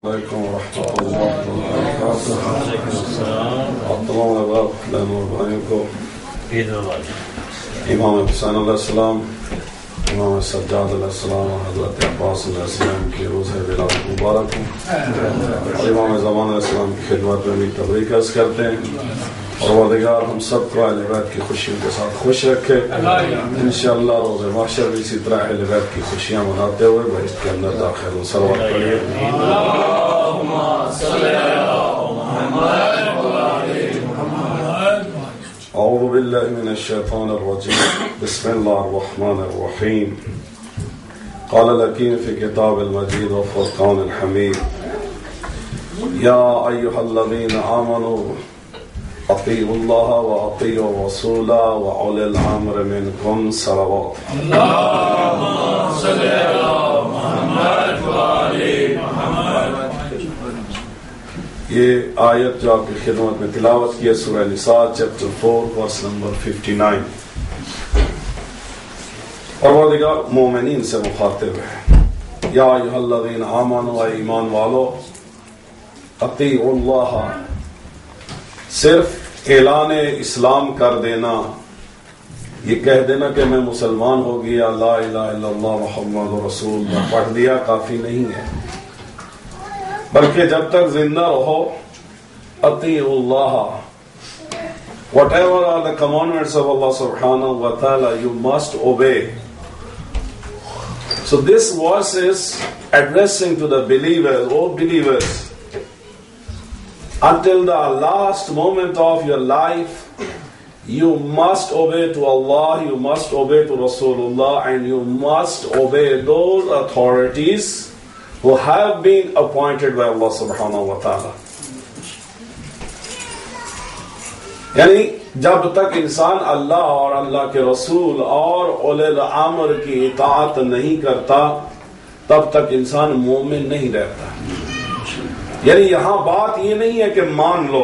علیکم ورحمۃ اللہ وبرکاتہ۔ اور تمام احباب بہنوں اور بھائیوں کو عید مبارک۔ امام حسین علیہ السلام، امام سجاد علیہ السلام اور حضرت عباس علیہ السلام کی روز ولادت مبارک ہوں، اور امام زمان علیہ السلام کی خدمت میں بھی تبریک عرض کرتے ہیں، اور پروردگار ہم سب کو اہل بیت کی خوشیوں کے ساتھ خوش رکھے۔ انشاءاللہ روز محشر بھی اسی طرح اہل بیت کی خوشیاں مناتے ہوئے بہشت کے اندر داخل ہوں۔ صلوات پڑھیے۔ اللهم صل على محمد وعلى محمد۔ اعوذ باللہ من الشیطان الرجیم، بسم اللہ الرحمن الرحیم۔ قال الحکیم فی کتاب المجید والفرقان الحمید، یا ایھا الذین آمنوا اطیعوا اللہ واطیعوا الرسول واولی الامر منکم۔ صلوات۔ اللهم صل على محمد وعلى محمد۔ یہ آیت جو آپ کی خدمت میں تلاوت کی ہے سورہ نساء چیپٹر 4 ورس نمبر 59، پروردگار مومنین سے مخاطب ہے۔ یا ایھا الذین آمنوا، اے ایمان والو، اطیعوا اللہ، صرف اعلان اسلام کر دینا، یہ کہہ دینا کہ میں مسلمان ہو گیا، لا الہ الا اللہ محمد رسول اللہ پڑھ دیا کافی نہیں ہے، بلکہ جب تک زندہ رہو اطیعوا اللہ، whatever are the commandments of Allah subhanahu wa ta'ala, you must obey. So this verse is addressing to the believers, oh believers, until the last moment of your life, you must obey to Allah, you must obey to Rasulullah, and you must obey those authorities who have been appointed by Allah subhanahu wa ta'ala. یعنی جب تک انسان اللہ اور اللہ کے رسول اور اولی الامر کی اطاعت نہیں کرتا تب تک انسان مومن نہیں رہتا۔ یعنی یہاں بات یہ نہیں ہے کہ مان لو،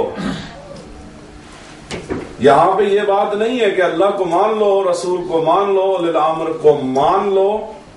یہاں پہ یہ بات نہیں ہے کہ اللہ کو مان لو، رسول کو مان لو، اولی الامر کو مان لو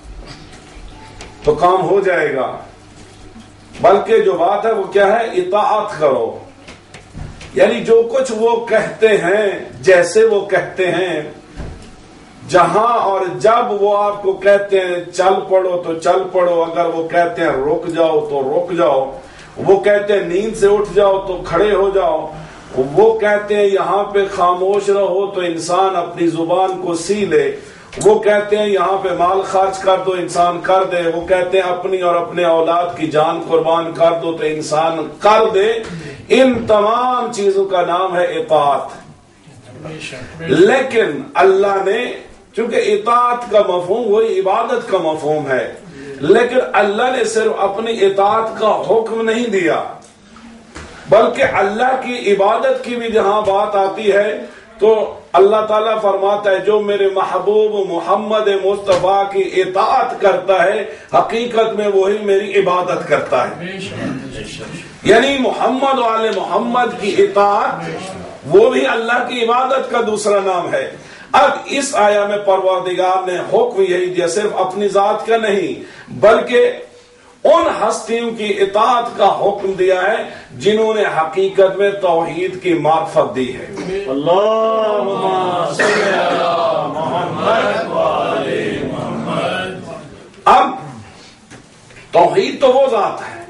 تو کام ہو جائے گا، بلکہ جو بات ہے وہ کیا ہے؟ اطاعت کرو۔ یعنی جو کچھ وہ کہتے ہیں، جیسے وہ کہتے ہیں، جہاں اور جب وہ آپ کو کہتے ہیں چل پڑو تو چل پڑو، اگر وہ کہتے ہیں رک جاؤ تو رک جاؤ، وہ کہتے ہیں نیند سے اٹھ جاؤ تو کھڑے ہو جاؤ، وہ کہتے ہیں یہاں پہ خاموش رہو تو انسان اپنی زبان کو سی لے، وہ کہتے ہیں یہاں پہ مال خرچ کر دو انسان کر دے، وہ کہتے ہیں اپنی اور اپنے اولاد کی جان قربان کر دو تو انسان کر دے۔ ان تمام چیزوں کا نام ہے اطاعت۔ لیکن اللہ نے، چونکہ اطاعت کا مفہوم وہی عبادت کا مفہوم ہے، لیکن اللہ نے صرف اپنی اطاعت کا حکم نہیں دیا، بلکہ اللہ کی عبادت کی بھی جہاں بات آتی ہے تو اللہ تعالیٰ فرماتا ہے جو میرے محبوب محمد مصطفیٰ کی اطاعت کرتا ہے حقیقت میں وہی میری عبادت کرتا ہے۔ یعنی محمد والے محمد کی اطاعت وہ بھی اللہ کی عبادت کا دوسرا نام ہے۔ اب اس آیا میں پروردگار نے حکم یہی دیا، صرف اپنی ذات کا نہیں بلکہ ان ہستیوں کی اطاعت کا حکم دیا ہے جنہوں نے حقیقت میں توحید کی معرفت دی ہے۔ اللهم صل على محمد وعلى محمد۔ اب توحید تو وہ ذات ہے،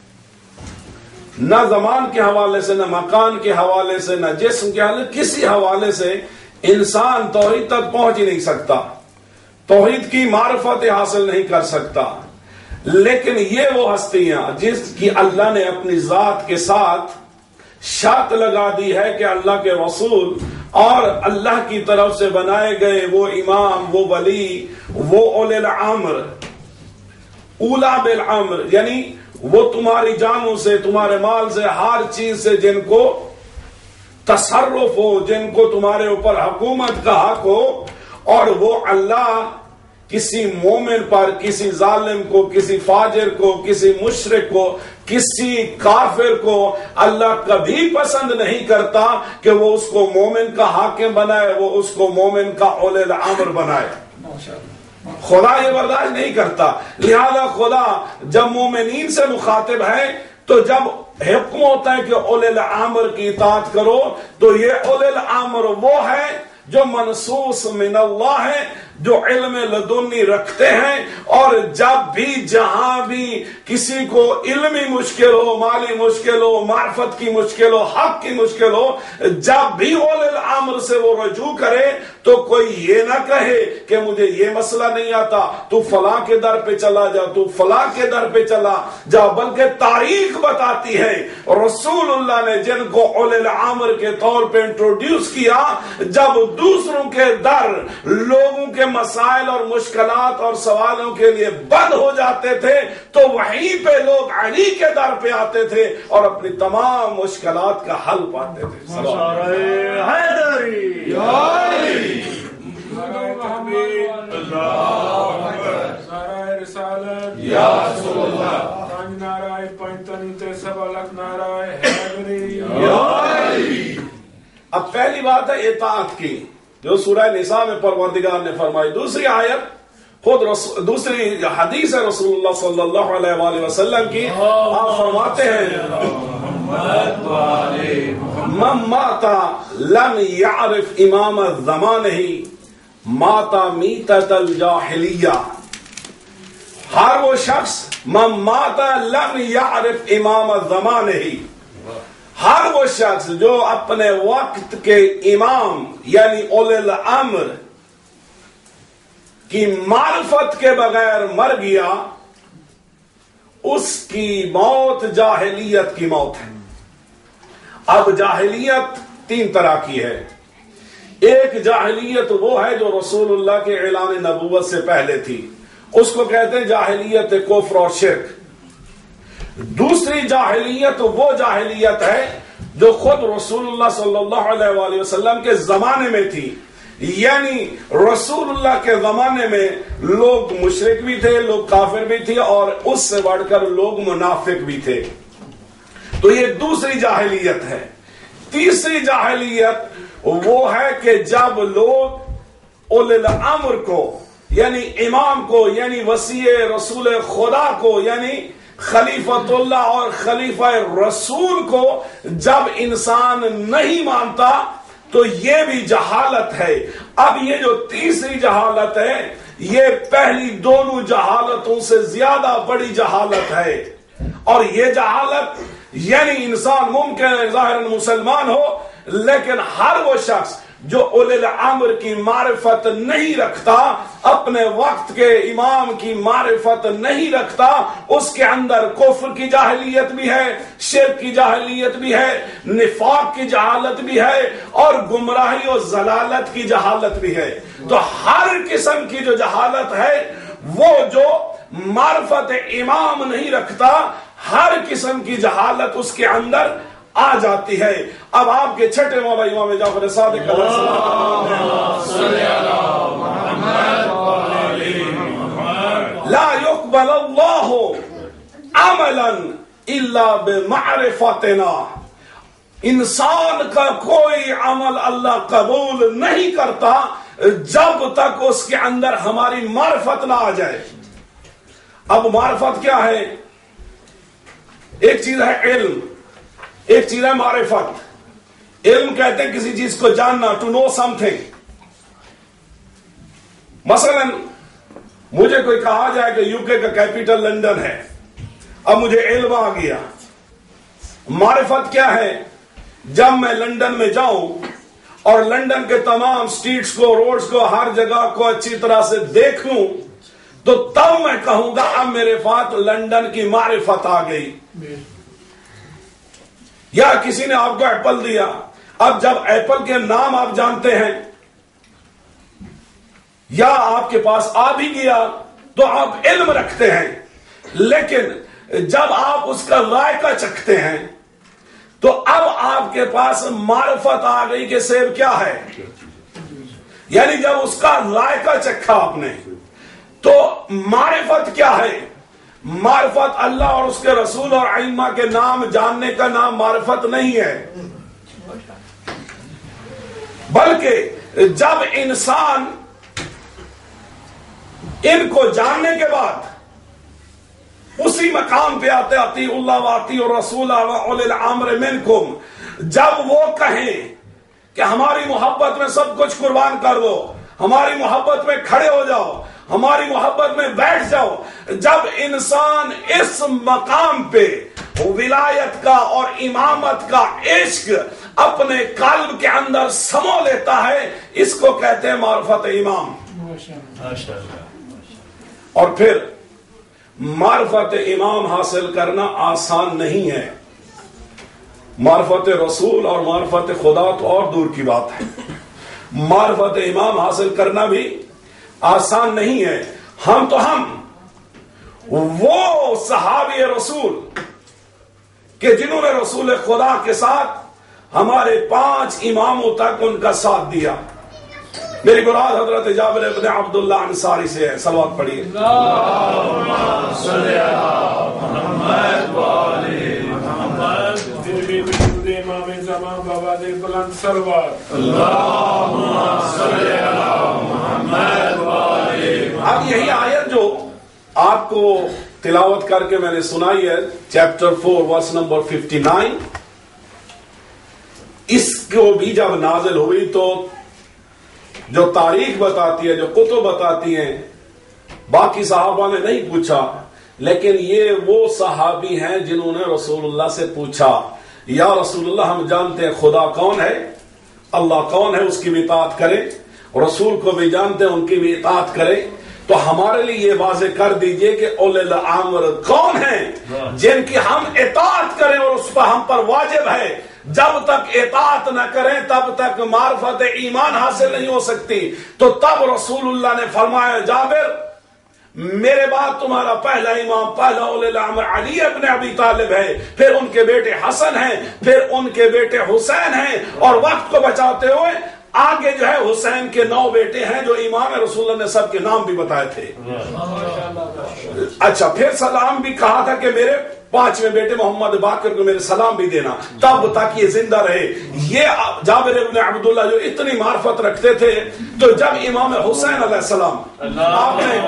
نہ زمان کے حوالے سے، نہ مکان کے حوالے سے، نہ جسم کے حوالے، کسی حوالے سے انسان توحید تک پہنچ ہی نہیں سکتا، توحید کی معرفت حاصل نہیں کر سکتا۔ لیکن یہ وہ ہستیاں جس کی اللہ نے اپنی ذات کے ساتھ شرط لگا دی ہے کہ اللہ کے رسول اور اللہ کی طرف سے بنائے گئے وہ امام، وہ ولی، وہ اولی الامر، اولا بالامر، یعنی وہ تمہاری جانوں سے، تمہارے مال سے، ہر چیز سے جن کو تصرف ہو، جن کو تمہارے اوپر حکومت کا حق ہو، اور وہ اللہ کسی مومن پر، کسی ظالم کو، کسی فاجر کو، کسی مشرک کو، کسی کافر کو اللہ کبھی پسند نہیں کرتا کہ وہ اس کو مومن کا حاکم بنائے، وہ اس کو مومن کا اولی الامر بنائے۔ خدا یہ برداشت نہیں کرتا. لہذا خدا جب مومنین سے مخاطب ہے تو جب حکم ہوتا ہے کہ اولی الامر کی اطاعت کرو تو یہ اولی الامر وہ ہے جو منصوص من اللہ ہے، جو علم لدنی رکھتے ہیں، اور جب بھی جہاں بھی کسی کو علمی مشکل ہو، مالی مشکل ہو، معرفت کی مشکل ہو، حق کی مشکل ہو، جب بھی اولی الامر سے وہ رجوع کرے تو کوئی یہ نہ کہے کہ مجھے یہ مسئلہ نہیں آتا، تو فلاں کے در پہ چلا جا، تو فلاں کے در پہ چلا جا، بلکہ تاریخ بتاتی ہے رسول اللہ نے جن کو اولی الامر کے طور پہ انٹروڈیوس کیا، جب دوسروں کے در لوگوں کے مسائل اور مشکلات اور سوالوں کے لیے بند ہو جاتے تھے تو وہیں پہ لوگ علی کے در پہ آتے تھے اور اپنی تمام مشکلات کا حل پاتے تھے. اب پہلی بات ہے اطاعت کی جو سورہ نساء میں پروردگار نے فرمائی. دوسری آیت خود دوسری حدیث ہے رسول اللہ صلی اللہ علیہ وآلہ وسلم کی. آپ فرماتے ہیں من مات لم يعرف امام زمانہ مات میتۃ الجاہلیہ. ہر وہ شخص من مات لم يعرف امام زمانہ، ہر وہ شخص جو اپنے وقت کے امام یعنی اولی الامر کی معرفت کے بغیر مر گیا، اس کی موت جاہلیت کی موت ہے. اب جاہلیت تین طرح کی ہے. ایک جاہلیت وہ ہے جو رسول اللہ کے اعلان نبوت سے پہلے تھی، اس کو کہتے ہیں جاہلیت کفر اور شرک. دوسری جاہلیت وہ جاہلیت ہے جو خود رسول اللہ صلی اللہ علیہ وآلہ وسلم کے زمانے میں تھی، یعنی رسول اللہ کے زمانے میں لوگ مشرک بھی تھے، لوگ کافر بھی تھے، اور اس سے بڑھ کر لوگ منافق بھی تھے. تو یہ دوسری جاہلیت ہے. تیسری جاہلیت وہ ہے کہ جب لوگ اولی الامر کو یعنی امام کو یعنی وصی رسول خدا کو یعنی خلیفۃ اللہ اور خلیفہ رسول کو جب انسان نہیں مانتا تو یہ بھی جہالت ہے. اب یہ جو تیسری جہالت ہے یہ پہلی دونوں جہالتوں سے زیادہ بڑی جہالت ہے. اور یہ جہالت یعنی انسان ممکن ہے ظاہراً مسلمان ہو لیکن ہر وہ شخص جو اولی الامر کی معرفت نہیں رکھتا، اپنے وقت کے امام کی معرفت نہیں رکھتا، اس کے اندر کفر کی جاہلیت بھی ہے، شرک کی جاہلیت بھی ہے، نفاق کی جہالت بھی ہے، اور گمراہی اور ضلالت کی جہالت بھی ہے. تو ہر قسم کی جو جہالت ہے وہ جو معرفت امام نہیں رکھتا، ہر قسم کی جہالت اس کے اندر آ جاتی ہے. اب آپ کے چھٹے مولا امام جعفر صادق علیہ السلام لا يقبل اللہ عملا الا بمعرفتنا، انسان کا کوئی عمل اللہ قبول نہیں کرتا جب تک اس کے اندر ہماری معرفت نہ آ جائے. اب معرفت کیا ہے؟ ایک چیز ہے علم، ایک چیز ہے معرفت. علم کہتے ہیں کسی چیز کو جاننا، ٹو نو سم تھنگ. مثلا مجھے کوئی کہا جائے کہ یو کے کا کیپٹل لندن ہے، اب مجھے علم آ گیا. معرفت کیا ہے؟ جب میں لندن میں جاؤں اور لندن کے تمام سٹریٹس کو، روڈز کو، ہر جگہ کو اچھی طرح سے دیکھ لوں تو تب میں کہوں گا اب میرے پاس لندن کی معرفت آ گئی. یا کسی نے آپ کو ایپل دیا، اب جب ایپل کے نام آپ جانتے ہیں یا آپ کے پاس آ بھی گیا تو آپ علم رکھتے ہیں، لیکن جب آپ اس کا ذائقہ چکھتے ہیں تو اب آپ کے پاس معرفت آ گئی کہ سیب کیا ہے. یعنی جب اس کا ذائقہ چکھا آپ نے تو معرفت کیا ہے؟ معرفت اللہ اور اس کے رسول اور ائمہ کے نام جاننے کا نام معرفت نہیں ہے، بلکہ جب انسان ان کو جاننے کے بعد اسی مقام پہ آتے اطیع اللہ واطیع الرسول واولی الامر منکم، جب وہ کہیں کہ ہماری محبت میں سب کچھ قربان کر دو، ہماری محبت میں کھڑے ہو جاؤ، ہماری محبت میں بیٹھ جاؤ، جب انسان اس مقام پہ ولایت کا اور امامت کا عشق اپنے قلب کے اندر سمو لیتا ہے، اس کو کہتے ہیں معرفت امام۔ اور پھر معرفت امام حاصل کرنا آسان نہیں ہے، معرفت رسول اور معرفت خدا تو اور دور کی بات ہے، معرفت امام حاصل کرنا بھی آسان نہیں ہے۔ ہم وہ صحابی رسول کہ جنہوں نے رسول خدا کے ساتھ ہمارے 5 اماموں تک ان کا ساتھ دیا۔ میری مراد حضرت جابر ابن عبداللہ انصاری سے ہے، صلوات پڑھیے۔ اللہم صلی علی محمد وآلِ محمد امام زمان بابا دے بلند سروات۔ اللہم صلی علی محمد وآلِ محمد۔ اب یہی آیت جو آپ کو تلاوت کر کے میں نے سنائی ہے، چیپٹر 4 ورس نمبر 59، اس کو بھی جب نازل ہوئی تو جو تاریخ بتاتی ہے، جو کتب بتاتی ہیں، باقی صحابہ نے نہیں پوچھا، لیکن یہ وہ صحابی ہیں جنہوں نے رسول اللہ سے پوچھا، یا رسول اللہ ہم جانتے ہیں خدا کون ہے، اللہ کون ہے، اس کی بھی اطاعت کریں، رسول کو بھی جانتے ہیں ان کی بھی اطاعت کریں، تو ہمارے لیے یہ واضح کر دیجئے کہ اولی الامر کون ہیں جن کی ہم اطاعت کریں اور اس پر ہم پر واجب ہے۔ جب تک اطاعت نہ کریں تب تک معرفت ایمان حاصل نہیں ہو سکتی۔ تو تب رسول اللہ نے فرمایا جابر میرے بعد تمہارا پہلا امام، پہلا اولی الامر علی ابن ابی طالب ہے، پھر ان کے بیٹے حسن ہیں، پھر ان کے بیٹے حسین ہیں، اور وقت کو بچاتے ہوئے آگے جو ہے حسین کے 9 بیٹے ہیں جو امام رسول اللہ نے سب کے نام بھی بتائے تھے۔ اچھا، پھر سلام بھی کہا تھا کہ میرے 5ویں بیٹے محمد باقر کو میرے سلام بھی دینا، تب تک یہ زندہ رہے۔ یہ جابر ابن عبداللہ جو اتنی معرفت رکھتے تھے، تو جب امام حسین علیہ السلام آپ نے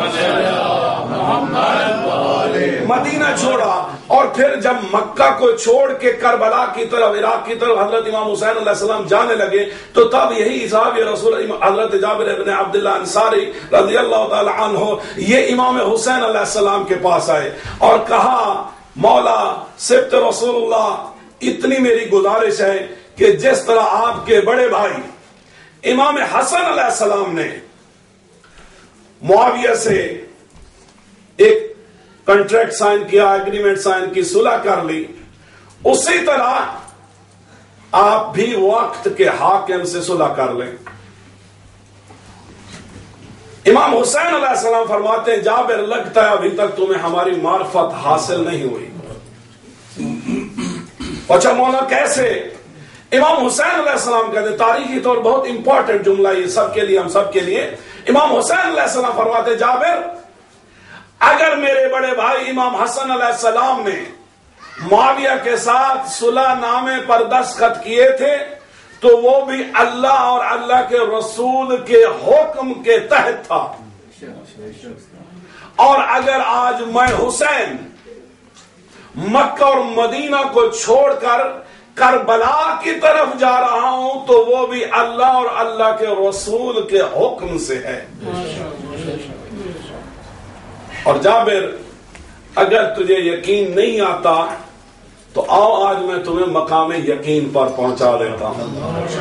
مدینہ چھوڑا اور پھر جب مکہ کو چھوڑ کے کربلا کی طرف، عراق کی طرف حضرت امام حسین علیہ السلام جانے لگے، تو تب یہی صحابی رسول حضرت جابر ابن عبداللہ انصاری رضی اللہ تعالی عنہ یہ امام حسین علیہ السلام کے پاس آئے اور کہا مولا سبت رسول اللہ، اتنی میری گزارش ہے کہ جس طرح آپ کے بڑے بھائی امام حسن علیہ السلام نے معاویہ سے ایک کنٹریکٹ سائن کیا، ایگریمنٹ سائن کی، صلح کر لی، اسی طرح آپ بھی وقت کے حاکم سے صلح کر لیں۔ امام حسین علیہ السلام فرماتے ہیں جابر لگتا ہے ابھی تک تمہیں ہماری معرفت حاصل نہیں ہوئی۔ اچھا مولا کیسے؟ امام حسین علیہ السلام کہتے ہیں، تاریخی طور بہت امپورٹنٹ جملہ یہ سب کے لیے، ہم سب کے لیے، امام حسین علیہ السلام فرماتے ہیں جابر اگر میرے بڑے بھائی امام حسن علیہ السلام نے معاویہ کے ساتھ صلح نامے پر دستخط کیے تھے تو وہ بھی اللہ اور اللہ کے رسول کے حکم کے تحت تھا، اور اگر آج میں حسین مکہ اور مدینہ کو چھوڑ کر کربلا کی طرف جا رہا ہوں تو وہ بھی اللہ اور اللہ کے رسول کے حکم سے ہے۔ اور جابر اگر تجھے یقین نہیں آتا تو آؤ آج میں تمہیں مقام یقین پر پہنچا دیتا ہوں۔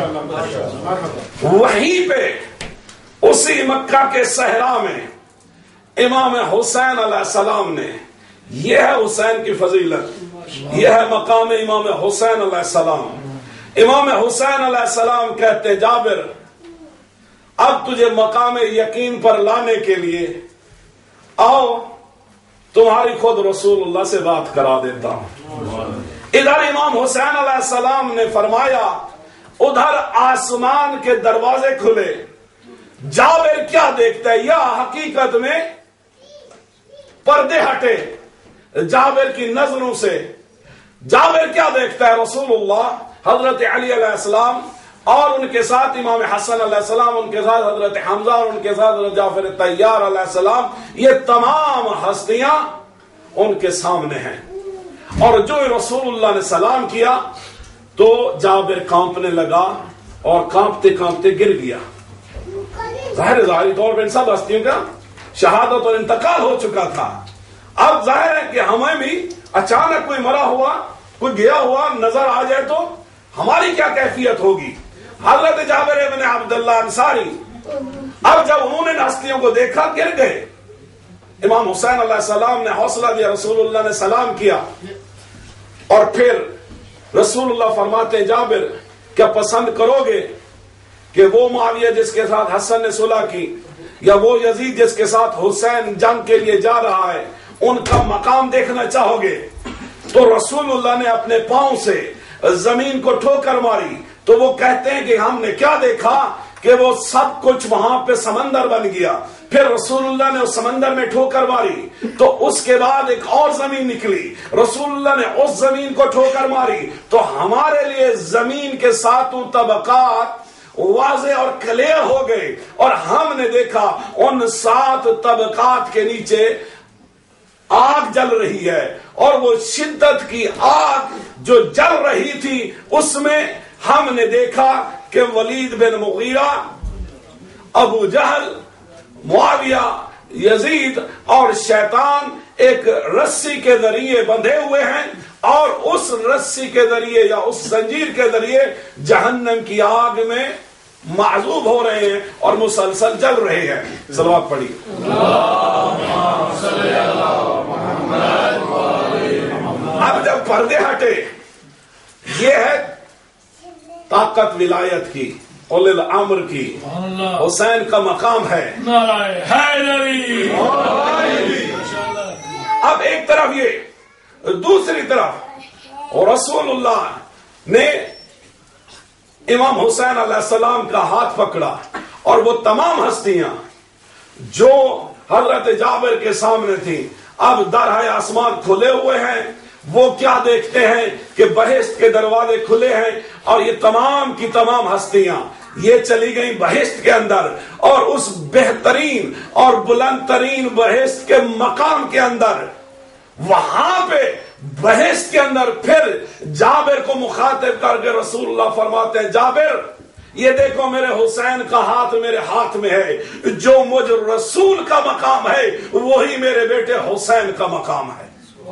وہیں پہ اسی مکہ کے صحرا میں امام حسین علیہ السلام نے، یہ ہے حسین کی فضیلت، یہ ہے مقام امام حسین علیہ السلام۔ امام حسین علیہ السلام کہتے جابر اب تجھے مقام یقین پر لانے کے لیے آؤ تمہاری خود رسول اللہ سے بات کرا دیتا ہوں۔ ادھر امام حسین علیہ السلام نے فرمایا، ادھر آسمان کے دروازے کھلے، جابر کیا دیکھتا ہے؟ یا حقیقت میں پردے ہٹے جابر کی نظروں سے۔ جابر کیا دیکھتا ہے؟ رسول اللہ حضرت علی علیہ السلام اور ان کے ساتھ امام حسن علیہ السلام، ان کے ساتھ حضرت حمزہ اور ان کے ساتھ حضرت جعفر طیار علیہ السلام، یہ تمام ہستیاں ان کے سامنے ہیں. اور جو رسول اللہ نے سلام کیا تو جابر کانپنے لگا اور کانپتے کانپتے گر گیا. ظاہری طور پر ان سب ہستیوں کا شہادت اور انتقال ہو چکا تھا. اب ظاہر ہے کہ ہمیں بھی اچانک کوئی مرا ہوا، کوئی گیا ہوا نظر آ جائے تو ہماری کیا کیفیت ہوگی. حضرت جابر بن عبداللہ انصاری اب جب انہوں نے ہستیوں کو دیکھا گر گئے. امام حسین علیہ السلام نے حوصلہ دیا، رسول اللہ نے سلام کیا، اور پھر رسول اللہ فرماتے ہیں جابر کیا پسند کرو گے کہ وہ معاویہ جس کے ساتھ حسن نے صلح کی، یا وہ یزید جس کے ساتھ حسین جنگ کے لیے جا رہا ہے، ان کا مقام دیکھنا چاہو گے؟ تو رسول اللہ نے اپنے پاؤں سے زمین کو ٹھوکر ماری. تو وہ کہتے ہیں کہ ہم نے کیا دیکھا کہ وہ سب کچھ وہاں پہ سمندر بن گیا. پھر رسول اللہ نے اس سمندر میں ٹھوکر ماری تو اس کے بعد ایک اور زمین نکلی، رسول اللہ نے اس زمین کو ٹھوکر ماری. تو ہمارے لیے زمین کے ساتوں طبقات واضح اور کلیئر ہو گئے، اور ہم نے دیکھا ان 7 طبقات کے نیچے آگ جل رہی ہے، اور وہ شدت کی آگ جو جل رہی تھی اس میں ہم نے دیکھا کہ ولید بن مغیرہ، ابو جہل، معاویہ، یزید اور شیطان ایک رسی کے ذریعے بندھے ہوئے ہیں، اور اس رسی کے ذریعے یا اس زنجیر کے ذریعے جہنم کی آگ میں معذوب ہو رہے ہیں اور مسلسل جل رہے ہیں. صلوات پڑھی. اب جب پردے ہٹے، یہ ہے طاقت ولایت کی، اولی الامر کی. حسین کا مقام ہے. اب ایک طرف یہ، دوسری طرف رسول اللہ نے امام حسین علیہ السلام کا ہاتھ پکڑا، اور وہ تمام ہستیاں جو حضرت جابر کے سامنے تھیں اب درہائے آسمان کھلے ہوئے ہیں. وہ کیا دیکھتے ہیں کہ بہشت کے دروازے کھلے ہیں، اور یہ تمام کی تمام ہستیاں یہ چلی گئیں بہشت کے اندر، اور اس بہترین اور بلند ترین بہشت کے مقام کے اندر، وہاں پہ بحث کے اندر پھر جابر کو مخاطب کر کے رسول اللہ فرماتے ہیں جابر یہ دیکھو میرے حسین کا ہاتھ میرے ہاتھ میں ہے، جو مجھ رسول کا مقام ہے وہی میرے بیٹے حسین کا مقام ہے.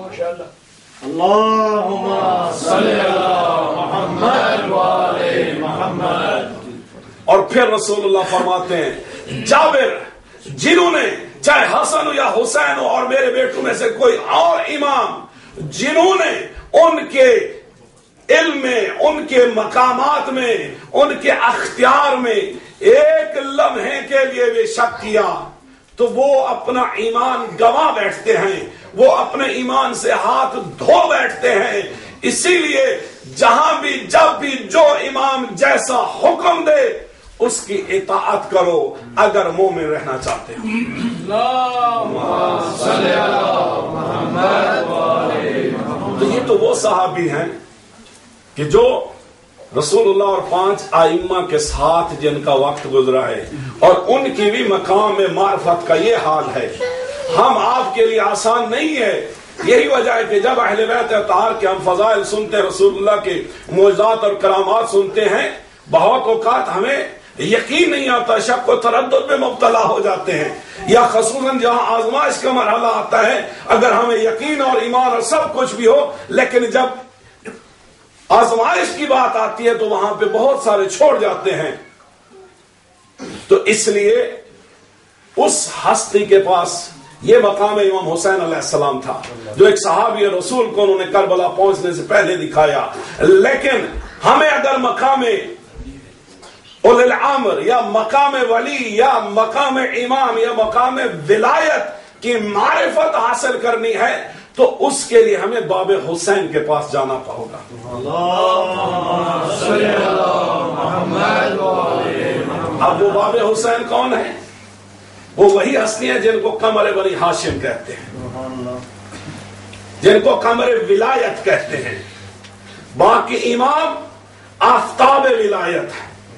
اللہم صلی علی محمد وآل محمد. اور پھر رسول اللہ فرماتے ہیں جابر جنہوں نے چاہے حسن ہو یا حسین ہو اور میرے بیٹوں میں سے کوئی اور امام جنہوں نے ان کے علم میں، ان کے مقامات میں، ان کے اختیار میں ایک لمحے کے لیے بھی شک کیا تو وہ اپنا ایمان گوا بیٹھتے ہیں، وہ اپنے ایمان سے ہاتھ دھو بیٹھتے ہیں. اسی لیے جہاں بھی جب بھی جو امام جیسا حکم دے اس کی اطاعت کرو اگر مومن رہنا چاہتے ہیں. تو یہ تو وہ صحابی ہیں کہ جو رسول اللہ اور 5 ائمہ کے ساتھ جن کا وقت گزرا ہے، اور ان کی بھی مقام معرفت کا یہ حال ہے. ہم آپ کے لیے آسان نہیں ہے. یہی وجہ ہے کہ جب اہل بیت اطہار کے ہم فضائل سنتے، رسول اللہ کے معجزات اور کرامات سنتے ہیں، بہت اوقات ہمیں یقین نہیں آتا، شک و تردد میں مبتلا ہو جاتے ہیں، یا خصوصاً جہاں آزمائش کا مرحلہ آتا ہے اگر ہمیں یقین اور ایمان اور سب کچھ بھی ہو، لیکن جب آزمائش کی بات آتی ہے تو وہاں پہ بہت سارے چھوڑ جاتے ہیں. تو اس لیے اس ہستی کے پاس یہ مقام امام حسین علیہ السلام تھا جو ایک صحابی رسول کو انہوں نے کربلا پہنچنے سے پہلے دکھایا. لیکن ہمیں اگر مقام اولی الامر یا مقام ولی یا مقام امام یا مقام ولایت کی معرفت حاصل کرنی ہے تو اس کے لیے ہمیں باب حسین کے پاس جانا ہوگا. اب وہ باب حسین کون ہے؟ وہ وہی ہستی ہیں جن کو قمر بنی ہاشم کہتے ہیں، جن کو قمر ولایت کہتے ہیں. باقی امام آفتاب ولایت ہے.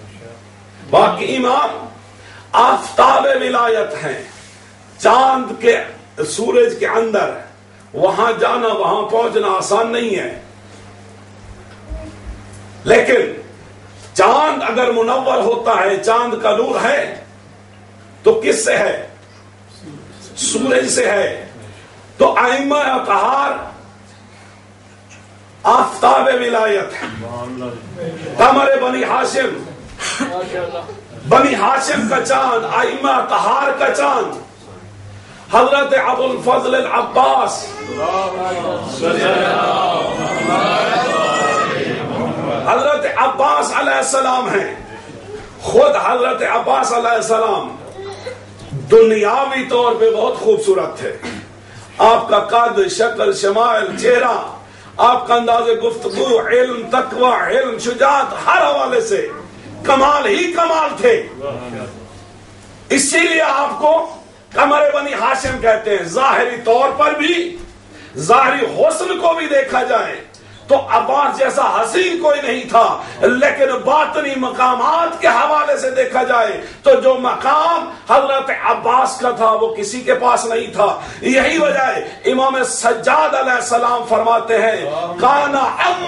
باقی امام آفتاب ولایت ہیں، چاند کے سورج کے اندر وہاں جانا وہاں پہنچنا آسان نہیں ہے، لیکن چاند اگر منور ہوتا ہے، چاند کا نور ہے تو کس سے ہے؟ سورج سے ہے۔ تو ائمہ اطہار آفتاب ولایت ہے، قمر بنی ہاشم، بنی ہاشم کا چاند، ائمہ اطہار کا چاند، حضرت ابو الفضل العباس حضرت عباس علیہ السلام ہیں۔ خود حضرت عباس علیہ السلام دنیاوی طور پہ بہت خوبصورت تھے، آپ کا قد، شکل، شمائل، چہرہ، آپ کا انداز گفتگو، علم، تقوی، علم، شجاعت، ہر حوالے سے کمال ہی کمال تھے، اسی لیے آپ کو قمر بنی ہاشم کہتے ہیں۔ ظاہری طور پر بھی، ظاہری حسن کو بھی دیکھا جائے تو عباس جیسا حسین کوئی نہیں تھا، لیکن باطنی مقامات کے حوالے سے دیکھا جائے تو جو مقام حضرت عباس کا تھا وہ کسی کے پاس نہیں تھا۔ یہی وجہ ہے امام سجاد علیہ السلام فرماتے ہیں کانا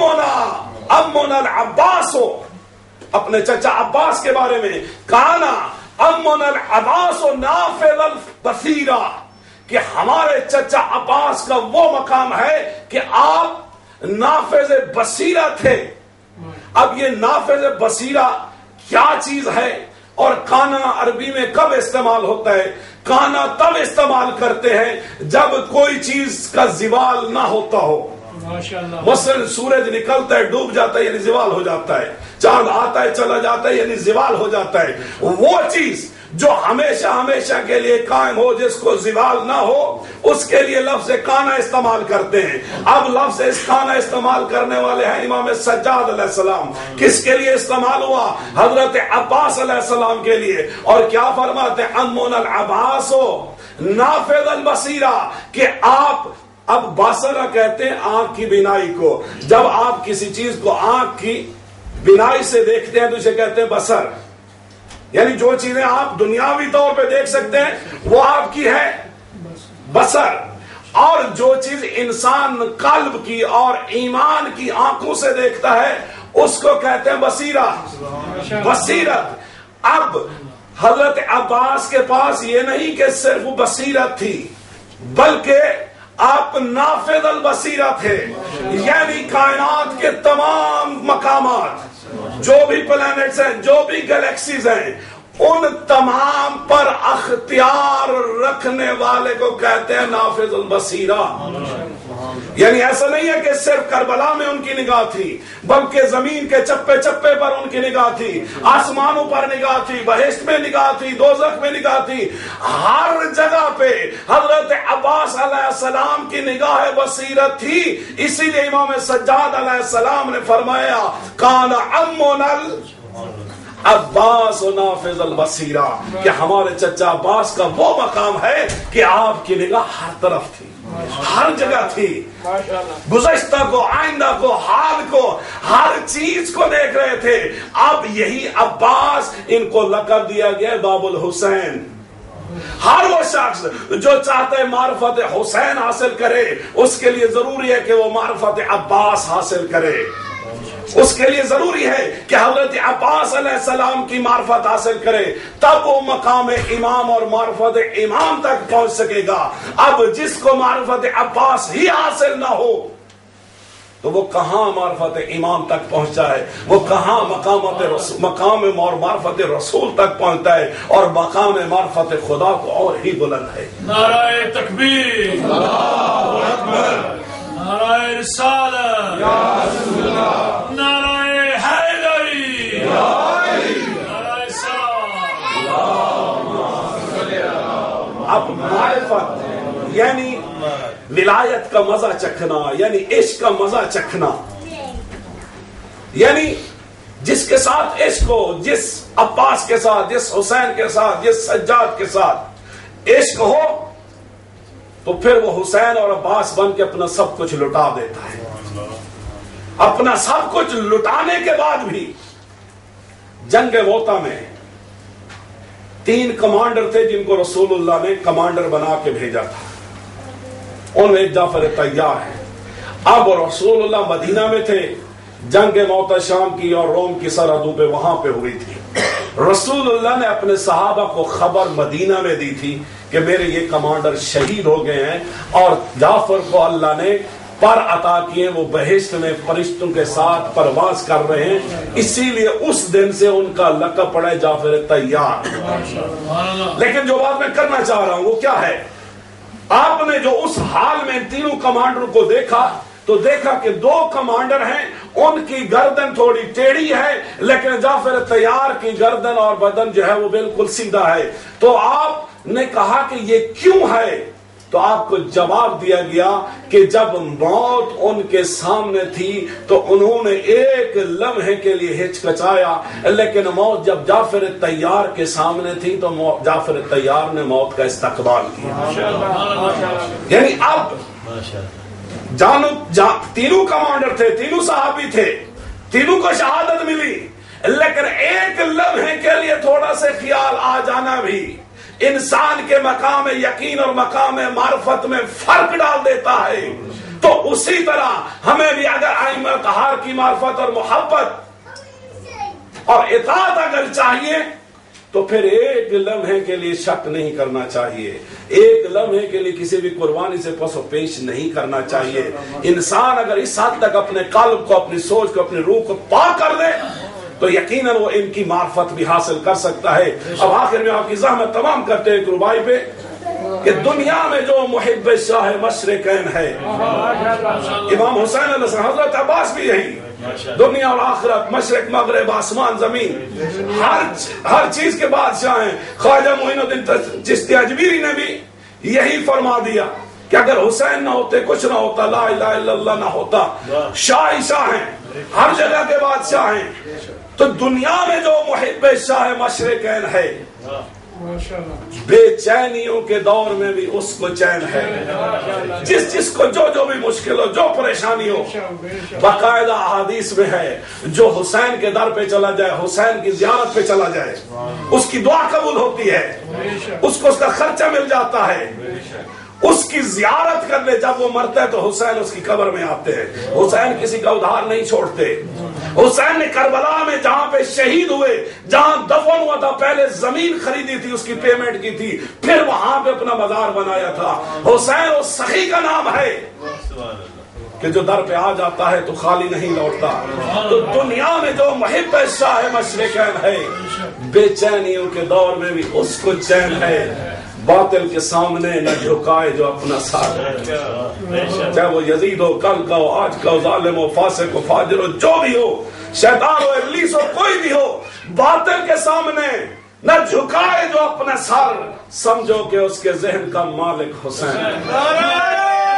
امنا العباس، اپنے چچا عباس کے بارے میں، کانا امنا العباس نافذ البصیرہ، کہ ہمارے چچا عباس کا وہ مقام ہے کہ آپ نافذ بصیرہ تھے۔ اب یہ نافذ بصیرہ کیا چیز ہے اور کانا عربی میں کب استعمال ہوتا ہے؟ کانا تب استعمال کرتے ہیں جب کوئی چیز کا زوال نہ ہوتا ہو، مثلا سورج نکلتا ہے ڈوب جاتا ہے یعنی زوال ہو جاتا ہے، چاند آتا ہے چلا جاتا ہے یعنی زوال ہو جاتا ہے، وہ چیز جو ہمیشہ ہمیشہ کے لیے قائم ہو، جس کو زوال نہ ہو، اس کے لیے لفظ کانا استعمال کرتے ہیں۔ اب لفظ اس کانا استعمال کرنے والے ہیں امام سجاد علیہ السلام۔ کس کے لیے استعمال ہوا؟ حضرت عباس علیہ السلام کے لیے۔ اور کیا فرماتے ہیں؟ امون العباس نافذ البصیرہ، کہ آپ، اب باصرہ کہتے ہیں آنکھ کی بینائی کو، جب آپ کسی چیز کو آنکھ کی بینائی سے دیکھتے ہیں تو اسے کہتے ہیں بصر، یعنی جو چیزیں آپ دنیاوی طور پہ دیکھ سکتے ہیں وہ آپ کی ہے بصر، اور جو چیز انسان قلب کی اور ایمان کی آنکھوں سے دیکھتا ہے اس کو کہتے ہیں بصیرہ، بصیرت۔ اب حضرت عباس کے پاس یہ نہیں کہ صرف بصیرت تھی، بلکہ آپ نافذ البصیرہ تھے، یعنی کائنات کے تمام مقامات، جو بھی پلانٹس ہیں، جو بھی گلیکسیز ہیں، ان تمام پر اختیار رکھنے والے کو کہتے ہیں نافذ البصیرہ۔ یعنی ایسا نہیں ہے کہ صرف کربلا میں ان کی نگاہ تھی، بلکہ زمین کے چپے چپے پر ان کی نگاہ تھی، آسمانوں پر نگاہ تھی، بہشت میں نگاہ تھی، دوزخ میں نگاہ تھی، ہر جگہ پہ حضرت عباس علیہ السلام کی نگاہ بصیرت تھی۔ اسی لیے امام سجاد علیہ السلام نے فرمایا کان امنا عباس نافذ البصیرہ، کہ ہمارے چچا عباس کا وہ مقام ہے کہ آپ کی نگاہ ہر طرف تھی، ہر جگہ تھی، گزشتہ کو، آئندہ کو، حال کو، ہر چیز کو دیکھ رہے تھے۔ اب یہی عباس، ان کو لقب دیا گیا باب الحسین۔ ہر وہ شخص جو چاہتا ہے معرفت حسین حاصل کرے، اس کے لیے ضروری ہے کہ وہ معرفت عباس حاصل کرے، اس کے لیے ضروری ہے کہ حضرت عباس علیہ السلام کی معرفت حاصل کرے، تب وہ مقام امام اور معرفت امام تک پہنچ سکے گا۔ اب جس کو معرفت عباس ہی حاصل نہ ہو تو وہ کہاں معرفت امام تک پہنچا ہے، وہ کہاں مقام اور معرفت رسول تک پہنچتا ہے، اور مقام معرفت خدا کو اور ہی بلند ہے۔ نعرہ تکبیر، اللہ اکبر، نعرہ رسالت، نعرہ حیدری، نعرہ سلام۔ اب معرفت یعنی ولایت کا مزہ چکھنا، یعنی عشق کا مزہ چکھنا، یعنی جس کے ساتھ عشق ہو، جس عباس کے ساتھ، جس حسین کے ساتھ، جس سجاد کے ساتھ عشق ہو، تو پھر وہ حسین اور عباس بن کے اپنا سب کچھ لٹا دیتا ہے۔ اپنا سب کچھ لٹانے کے بعد بھی جنگ موتا میں 3 کمانڈر تھے جن کو رسول اللہ نے کمانڈر بنا کے بھیجا تھا، ان میں ایک جعفر طیار ہے۔ اب رسول اللہ مدینہ میں تھے، جنگ موت شام کی اور روم کی سرحدوں پہ وہاں پہ ہوئی تھی۔ رسول اللہ نے اپنے صحابہ کو خبر مدینہ میں دی تھی کہ میرے یہ کمانڈر شہید ہو گئے ہیں اور جعفر کو اللہ نے پر عطا کیے، وہ بہشت میں فرشتوں کے ساتھ پرواز کر رہے ہیں، اسی لیے اس دن سے ان کا لقب پڑا ہے جعفر طیار۔ لیکن جو بات میں کرنا چاہ رہا ہوں وہ کیا ہے، آپ نے جو اس حال میں تینوں کمانڈروں کو دیکھا تو دیکھا کہ 2 کمانڈر ہیں، ان کی گردن تھوڑی ٹیڑھی ہے لیکن جعفر طیار کی گردن اور بدن جو ہے وہ بالکل سیدھا ہے۔ تو آپ نے کہا کہ یہ کیوں ہے؟ تو آپ کو جواب دیا گیا کہ جب موت ان کے سامنے تھی تو انہوں نے ایک لمحے کے لیے ہچکچایا، لیکن موت جب جعفر طیار کے سامنے تھی تو جعفر طیار نے موت کا استقبال کیا۔ یعنی اب تینوں کمانڈر تھے، تینوں صحابی تھے، تینوں کو شہادت ملی، لیکن ایک لمحے کے لیے تھوڑا سے خیال آ جانا بھی انسان کے مقام یقین اور مقام معرفت میں فرق ڈال دیتا ہے۔ تو اسی طرح ہمیں بھی اگر ائمہ طہار کی معرفت اور محبت اور اطاعت اگر چاہیے تو پھر ایک لمحے کے لیے شک نہیں کرنا چاہیے، ایک لمحے کے لیے کسی بھی قربانی سے پس و پیش نہیں کرنا چاہیے۔ انسان اگر اس حد تک اپنے قلب کو، اپنی سوچ کو، اپنی روح کو پاک کر دے تو یقیناً وہ ان کی معرفت بھی حاصل کر سکتا ہے۔ اب آخر میں آپ کی زحمت تمام کرتے ہیں ایک ربائی پہ کہ دنیا میں جو محب شاہ مشرقین ہے، امام حسین علیہ السلام، حضرت عباس بھی یہی، دنیا اور آخرت، مشرق مغرب، آسمان زمین، ہر چیز کے بادشاہ ہیں۔ خواجہ معین الدین چشتی اجمیری نے بھی یہی فرما دیا کہ اگر حسین نہ ہوتے کچھ نہ ہوتا، لا الہ الا اللہ نہ ہوتا۔ شاہ شاہ ہیں، ہر جگہ کے بادشاہ ہیں۔ تو دنیا میں جو محب شاہ مشرقین ہے، بے چینیوں کے دور میں بھی اس کو چین ہے۔ جس کو جو بھی مشکل ہو، جو پریشانی ہو، باقاعدہ احادیث میں ہے جو حسین کے در پہ چلا جائے، حسین کی زیارت پہ چلا جائے، اس کی دعا قبول ہوتی ہے، اس کو اس کا خرچہ مل جاتا ہے۔ اس کی زیارت کر لے، جب وہ مرتا ہے تو حسین اس کی قبر میں آتے ہیں۔ حسین کسی کا ادھار نہیں چھوڑتے۔ حسین نے کربلا میں جہاں پہ شہید ہوئے، جہاں دفن ہوا تھا، پہلے زمین خریدی تھی، اس کی پیمنٹ کی تھی، پھر وہاں پہ اپنا مزار بنایا تھا۔ حسین اس سخی کا نام ہے کہ جو در پہ آ جاتا ہے تو خالی نہیں لوٹتا۔ تو دنیا میں جو محب شاہ مشرقین ہے، بے چینیوں کے دور میں بھی اس کو چین ہے۔ باطل کے سامنے نہ جھکائے جو اپنا ساتھ ہے، چاہے وہ یزید ہو، کل کا ہو، آج کا ہو، ظالم ہو، فاسق ہو، فاجر ہو، جو بھی ہو، شیطان ہو، ابلیس ہو، کوئی بھی ہو، باطل کے سامنے نہ جھکائے جو اپنا سر، سمجھو کہ اس کے ذہن کا مالک حسین ہے۔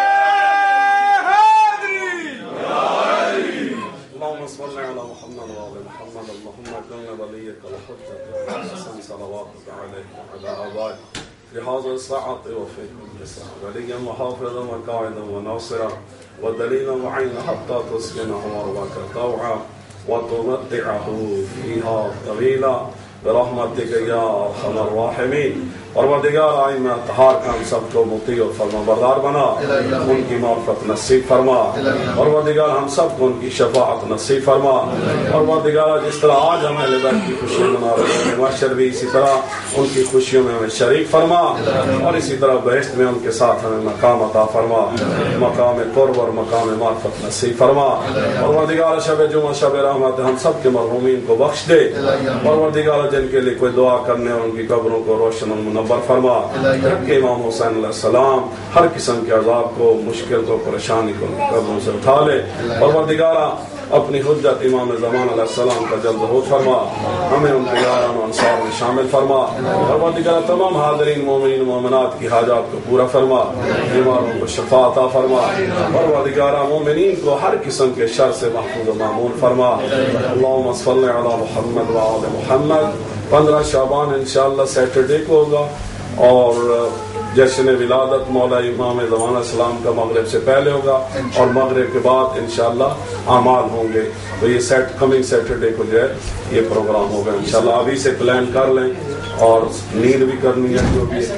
اللهم صل على محمد وعلى محمد اللهم كن وليك الحجة الحسن صلواتك عليه وعلى آبائه في هذا الساعة وفي كل ساعة وليا وحافظا وقاعدا وناصرا ودليلا وعينا حتى تسكنه أرضك طوعا وتمتعه فيها طويلا برحمتك يا أرحم الراحمين۔ پروردگار ائمہ طہار کا ہم سب کو مطیع و فرما بردار بنا، ان کی معرفت نصیب فرما۔ پروردگار ہم سب کو ان کی شفاعت نصیب فرما۔ پروردگار جس طرح آج ہم اہل بیت کی خوشی منا رہے ہیں، معاشر بھی اسی طرح ان کی خوشیوں میں ہمیں شریک فرما، اور اسی طرح بہشت میں ان کے ساتھ ہمیں مقام عطا فرما، مقام قرب اور مقام معرفت نصیب فرما۔ پروردگار شب جمعہ شب رحمت ہم سب کے مرحومین کو بخش دے۔ پروردگار جن کے لیے کوئی دعا کرنے اور ان کی قبروں کو روشن اور منور فرما، کہ امام حسین علیہ السلام ہر قسم کے عذاب کو، مشکل کو، پریشانی کو قبروں سے اٹھا لے۔ پروردگارہ اپنی حجت امام زمان علیہ السلام کا جلد ظہور فرما، ہمیں ان کے یاران و انصار میں شامل فرما۔ پروردگارہ تمام حاضرین مومنین و مومنات کی حاجات کو پورا فرما، بیماروں کو شفا عطا فرما۔ پروردگارہ مومنین کو ہر قسم کے شر سے محفوظ و مامون فرما۔ اللہم صلی علی محمد وآل محمد۔ 15 شعبان انشاءاللہ سیٹرڈے کو ہوگا، اور جشن ولادت مولا امام زمانہ سلام کا مغرب سے پہلے ہوگا اور مغرب کے بعد انشاءاللہ اعمال ہوں گے. تو یہ کمنگ سیٹرڈے کو جو ہے یہ پروگرام ہوگا انشاءاللہ. ابھی سے پلان کر لیں اور نیند بھی کرنی ہے جو بھی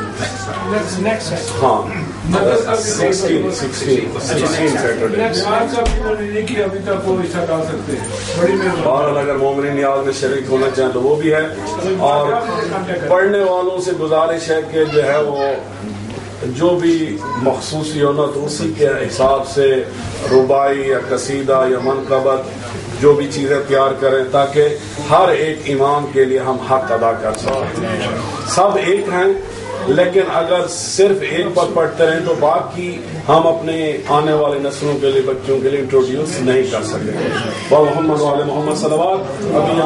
ہاں 16 سیٹرڈے. بہرحال اگر مومنین نیاز میں شریک ہونا چاہیں تو وہ بھی ہے. اور پڑھنے والوں سے گزارش ہے کہ جو ہے وہ جو بھی مخصوصی ہونا تو اسی کے حساب سے رباعی یا قصیدہ یا منقبت جو بھی چیزیں تیار کریں تاکہ ہر ایک امام کے لیے ہم حق ادا کر سکیں. سب ایک ہیں لیکن اگر صرف ایک پر پڑھتے رہیں تو باقی ہم اپنے آنے والے نسلوں کے لیے بچوں کے لیے انٹروڈیوس نہیں کر سکیں. محمد وعلی محمد صلوات. ابھی